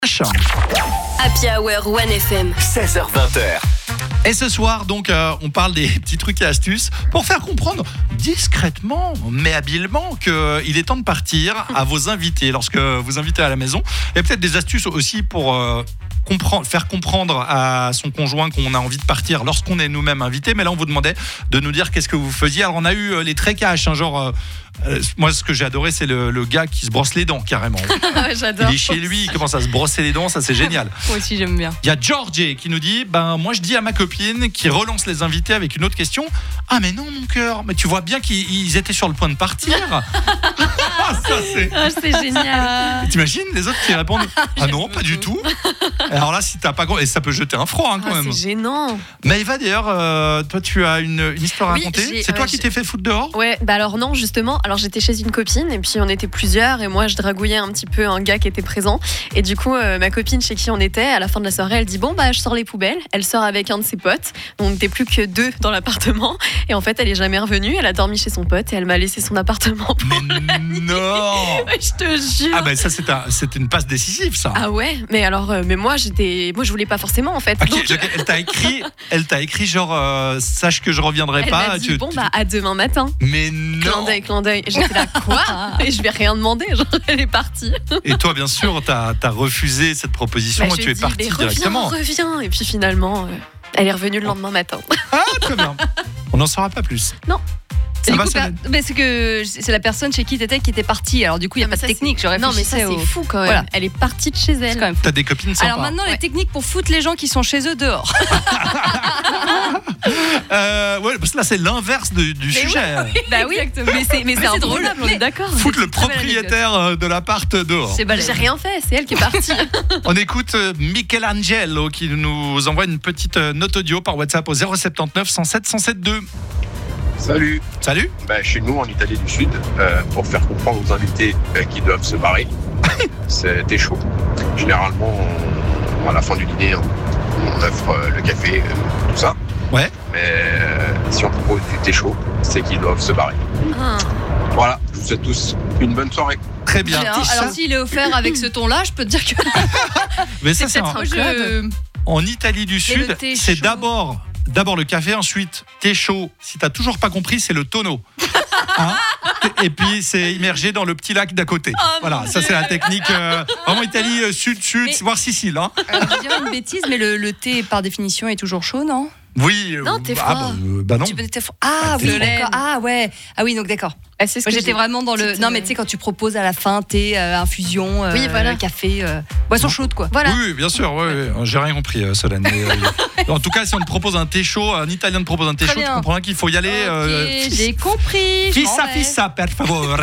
Happy Hour 1FM. 16h20h. Et ce soir, donc, on parle des petits trucs et astuces pour faire comprendre discrètement, mais habilement, qu'il est temps de partir à vos invités. Lorsque vous invitez à la maison, il y a peut-être des astuces aussi pour faire comprendre à son conjoint qu'on a envie de partir lorsqu'on est nous-mêmes invités. Mais là, on vous demandait de nous dire qu'est-ce que vous faisiez. Alors, on a eu les très cash, genre... moi, ce que j'ai adoré, c'est le gars qui se brosse les dents, carrément. J'adore. Il est chez lui, il commence à se brosser les dents, ça c'est génial. Moi aussi, j'aime bien. Il y a Georgie qui nous dit, moi je dis à ma copine qui relance les invités avec une autre question. Ah mais non mon cœur, mais tu vois bien qu'ils étaient sur le point de partir. C'est génial. T'imagines les autres qui répondent ah non pas du tout. Alors là si t'as pas et ça peut jeter un froid quand même. C'est gênant. Maëva d'ailleurs, toi tu as une histoire à Oui, raconter. C'est toi qui t'es fait foutre dehors? Ouais, bah alors non justement. Alors j'étais chez une copine et puis on était plusieurs et moi je dragouillais un petit peu un gars qui était présent et du coup ma copine chez qui on était à la fin de la soirée elle dit bon bah je sors les poubelles. Elle sort avec un de ses potes. On n'était plus que deux dans l'appartement et en fait elle est jamais revenue. Elle a dormi chez son pote et elle m'a laissé son appartement. Mais non. Je te jure. Ah ben ça c'est une passe décisive ça. Ah ouais, mais alors mais moi je voulais pas forcément en fait. Okay, Donc, elle t'a écrit genre sache que je reviendrai elle pas. m'a dit bon bah à demain matin. Mais non. Clin d'œil. J'étais là quoi? Et je vais rien demander, genre elle est partie. Et toi bien sûr t'as refusé cette proposition et tu es partie directement. Reviens. Et puis finalement elle est revenue le lendemain matin. Ah très bien. On n'en saura pas plus. Non. Ça va, mais c'est la personne chez qui t'étais qui était partie. Alors du coup, il y a pas de technique. Non, mais ça c'est fou quand même. Voilà. Elle est partie de chez elle. Quand même T'as des copines sympas. Alors maintenant, les techniques pour foutre les gens qui sont chez eux dehors. Ouais, parce que là c'est l'inverse du sujet. Oui. Bah oui. Mais c'est drôle. On est d'accord. Foutre le propriétaire de l'appart dehors. C'est balèze. J'ai rien fait. C'est elle qui est partie. On écoute Michelangelo qui nous envoie une petite note audio par WhatsApp au 079 107 107 2. Salut. Chez nous en Italie du Sud, pour faire comprendre aux invités qui doivent se barrer, c'était chaud. Généralement, à la fin du dîner, on offre le café, tout ça. Ouais. Mais si on propose du thé chaud, c'est qu'ils doivent se barrer. Voilà, je vous souhaite tous une bonne soirée. Très bien. Alors s'il est offert avec ce ton-là, je peux te dire que... Mais ça, c'est peut-être un code. En Italie du Sud, c'est d'abord le café, ensuite thé chaud. Si t'as toujours pas compris, c'est le tonneau. Hein? Et puis c'est immergé dans le petit lac d'à côté. Voilà, ça c'est la technique vraiment Italie sud, voire Sicile. Hein? Je dirais une bêtise, mais le thé par définition est toujours chaud, non? Oui. Non, t'es froid. Bah non. Tu peux être froid. Ah oui, d'accord. Ah ouais. Ah oui, donc d'accord. C'est ce Moi, j'étais vraiment dans le. Non, mais tu sais, quand tu proposes à la fin thé, infusion, oui, voilà. café, boisson chaude, quoi. Voilà. Oui, bien sûr. Ouais. J'ai rien compris, Solène. En tout cas, si on te propose un thé chaud, un Italien te propose un thé chaud, tu comprends qu'il faut y aller. Ok, j'ai compris. Fissa, per favore.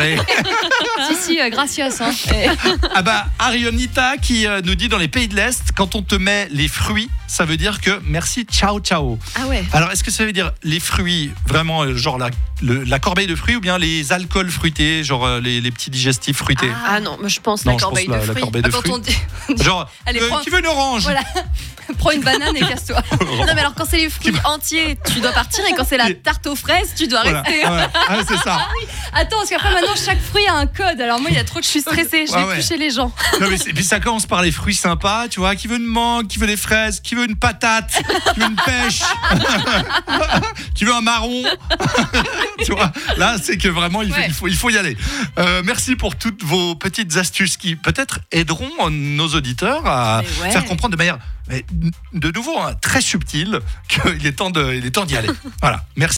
Si, gracias. Hein. Ah bah, Arionita qui nous dit dans les pays de l'Est, quand on te met les fruits, ça veut dire que merci, ciao. Ah ouais. Alors, est-ce que ça veut dire les fruits, vraiment, genre la corbeille de fruits ou bien les alcools fruités, genre les petits digestifs fruités? Ah non, je pense la corbeille de fruits. La corbeille de fruits. Genre, qui veut une orange? Voilà. Prends une banane et casse-toi. Non, mais alors quand c'est les fruits entiers, tu dois partir et quand c'est la tarte aux fraises, tu dois rester. Voilà. Ah, c'est ça. Attends, parce qu'après maintenant, chaque fruit a un code. Alors moi, il y a trop de... Je suis stressée, je vais plus chez les gens. Non, mais puis ça commence par les fruits sympas, tu vois. Qui veut une mangue, qui veut des fraises, qui veut une patate, qui veut une pêche, qui veut un marron. Tu vois, là, c'est que vraiment, il faut y aller. Merci pour toutes vos petites astuces qui peut-être aideront nos auditeurs à faire comprendre de manière, de nouveau, très subtile, qu'il est temps d'y aller. Voilà, merci.